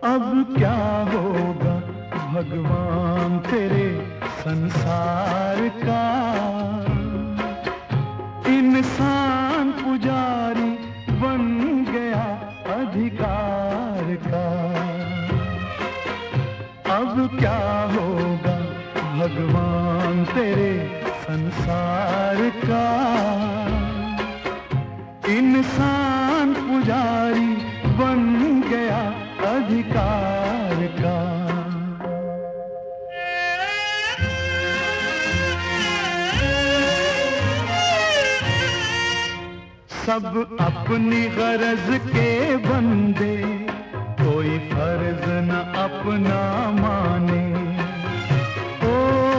अब क्या होगा भगवान तेरे संसार का, इंसान पुजारी बन गया अधिकार का। अब क्या होगा भगवान तेरे संसार का, इंसान पुजारी बन गया अधिकार का। सब अपनी गरज के बंदे, कोई फर्ज न अपना माने। ओ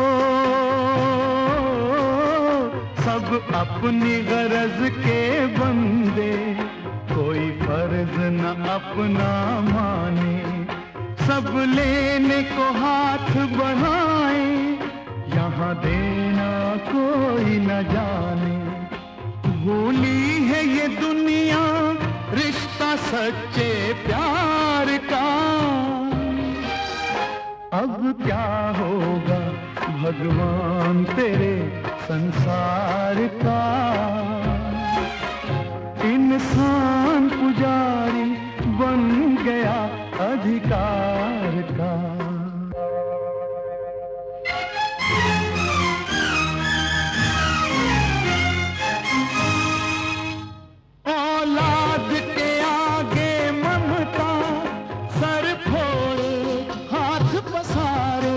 सब अपनी गरज के बंदे, कोई फर्ज न अपना माने। सब लेने को हाथ बढ़ाए, यहाँ देना कोई न जाने। भूली है ये दुनिया रिश्ता सच्चे प्यार का। अब क्या होगा भगवान तेरे संसार का, इंसान पुजारी बन गया अधिकार का। औलाद के आगे ममता, सर फोड़े हाथ पसारे।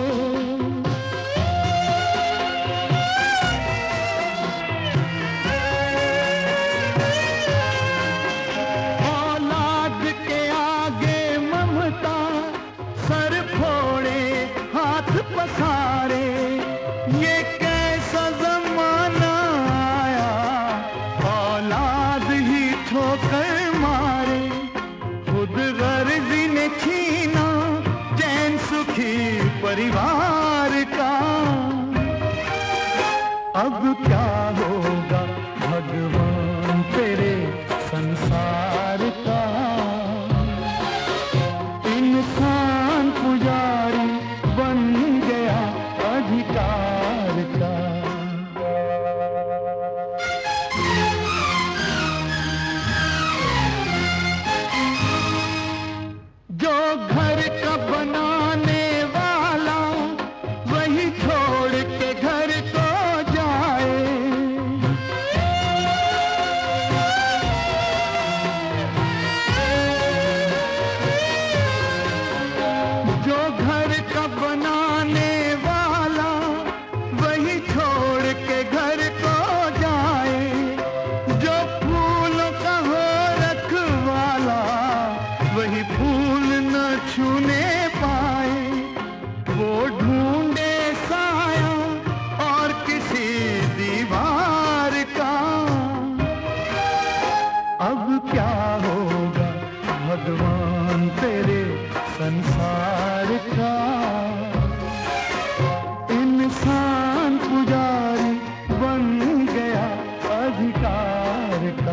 औलाद के आगे ममता, सर फोड़े हाथ पसारे। ये कैसा जमाना आया, औलाद ही ठोकर मारे। खुद गर्जी ने छीना चैन सुखी परिवार का। अब क्या होगा भगवान तेरे संसार का, इंसान पुजारी बन गया अधिकार का। जो घर का बनाने वाला, वही छोड़ के घर को जाए। जो घर का बनाने वाला, वही छोड़ के घर को जाए। जो फूलों का हो रखवाला, वही फूल न छूने पाए। वो ढूंढे साया और किसी दीवार का। अब क्या होगा भगवान तेरे संसार का, इंसान पुजारी बन गया अधिकार का।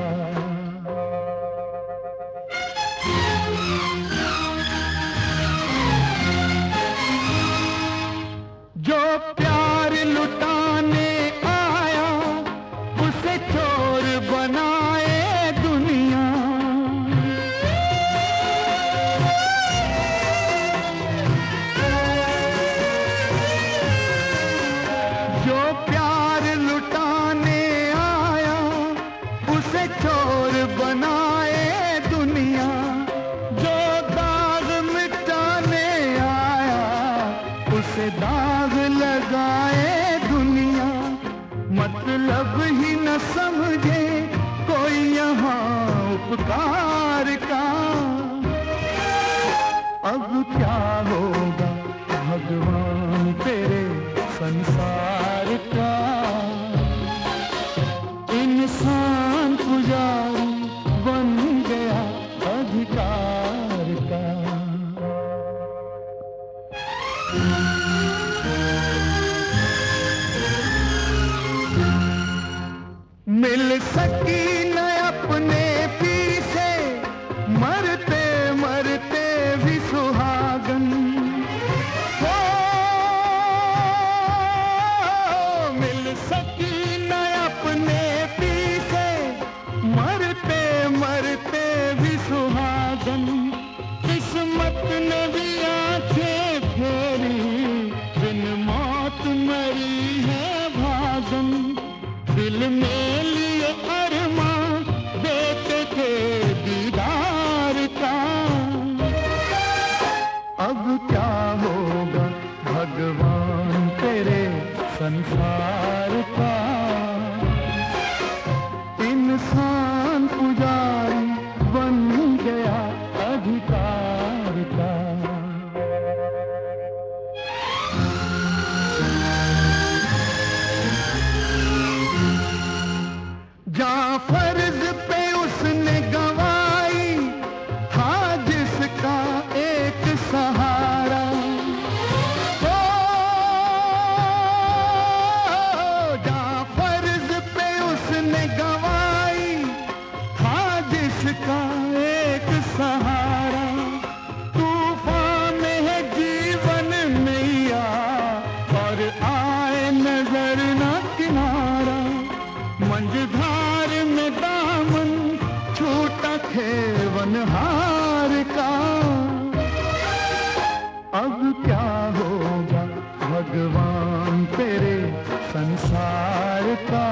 जो प्यार लुटाने आया, उसे चोर बनाए दुनिया। जो प्यार लुटाने आया, उसे चोर बनाए दुनिया। जो दाग मिटाने आया, उसे दाग लगाए दुनिया। मतलब ही न समझे कोई यहाँ उपकार का। अब क्या होगा भगवान तेरे संसार का, इंसान पुजारी बन गया अधिकार का। मिल सकी न अपने पीर से, मरते मरते भी सुहा। धार में दामन छूटा खेवनहार का। अब क्या होगा भगवान तेरे संसार का।